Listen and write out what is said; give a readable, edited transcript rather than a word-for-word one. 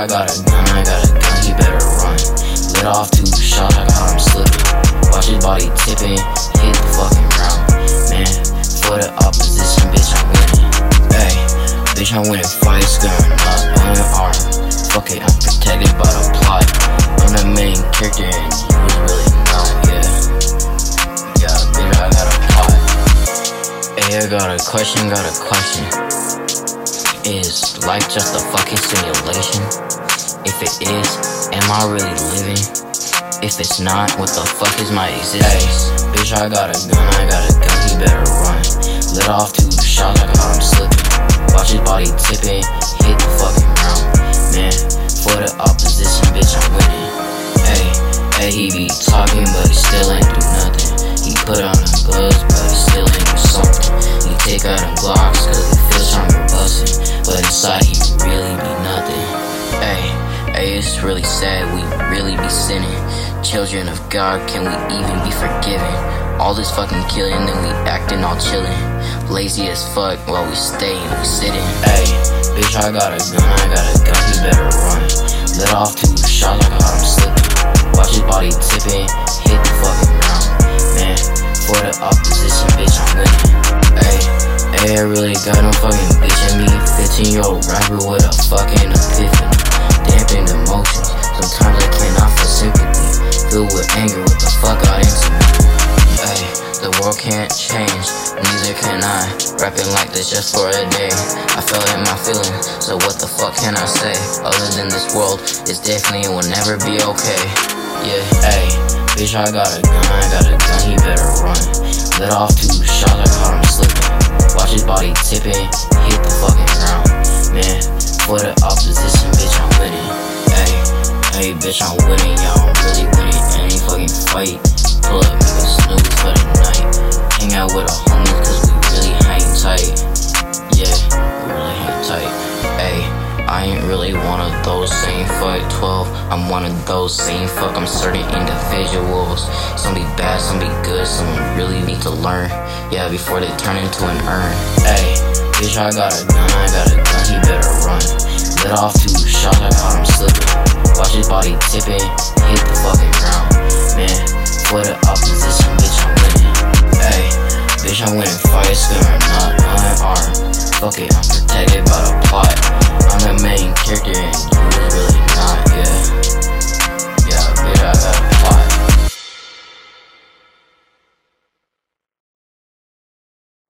I got a gun, he better run. Lit off 2 shots, I got him slipping. Watch his body tipping, hit the fucking ground. Man, for the opposition, bitch, I'm winning. Hey, bitch, I'm winning fights, gun up unarmed. Fuck it, I'm protected by the plot. I'm the main character and you was really not, yeah. Yeah, bitch, I got a plot. Hey, I got a question. Is life just a fucking simulation? If it is, am I really living? If it's not, what the fuck is my existence? Hey, bitch, I got a gun, he better run. Lit off 2 shots, I got him slipping. Watch his body tipping, hit the fucking ground. Man, for the opposition, bitch, I'm winning. Hey, he be talking, but he still ain't do nothing. He put on the gloves, but he still ain't do something. He take out them Glocks, cause he feels stronger bustin'. But inside he really be nothing. Hey, it's really sad, we really be sinning. Children of God, can we even be forgiven? All this fucking killing, then we acting all chillin'. Lazy as fuck while we stay and we sitting. Hey, bitch, I got a gun, he better run. Lit off 2 shots, I got him slipping. Watch his body tipping, hit the fucking ground. Man, for the opposition, bitch, I'm winning. Hey, I really got no fucking bitch in me. 15-year-old rapper with a fucking epiphany. Dampened emotions, sometimes I cannot feel sympathy. Filled with anger, what the fuck got into me? Hey, the world can't change, neither can I. Rapping like this just for a day. I felt in my feelings, so what the fuck can I say? Other than this world, it's definitely will never be okay. Yeah, hey, bitch, I got a gun, he better run. Lit off 2 shots, I got him slipping. Watch his body tipping, hit the fucking ground. Man, for the opposition, bitch, I'm winning. Hey, bitch, I'm winning, y'all, I'm really winning any fucking fight. Pull up, make a snooze for the night. Hang out with our homies, cause we really hang tight. Yeah, we really hang tight. Hey, I ain't really one of those saying fuck 12. I'm one of those saying fuck, I'm certain individuals. Some be bad, some be good, some really need to learn. Yeah, before they turn into an urn. Hey, bitch, I got a gun, he better run. Lit off 2 shots, I got him slipping. Watch his body tipping, hit the fucking ground. Man, for the opposition, bitch, I'm winning. Hey, bitch, I'm winning fights, gun not unarmed. Fuck it, I'm protected by the plot. I'm the main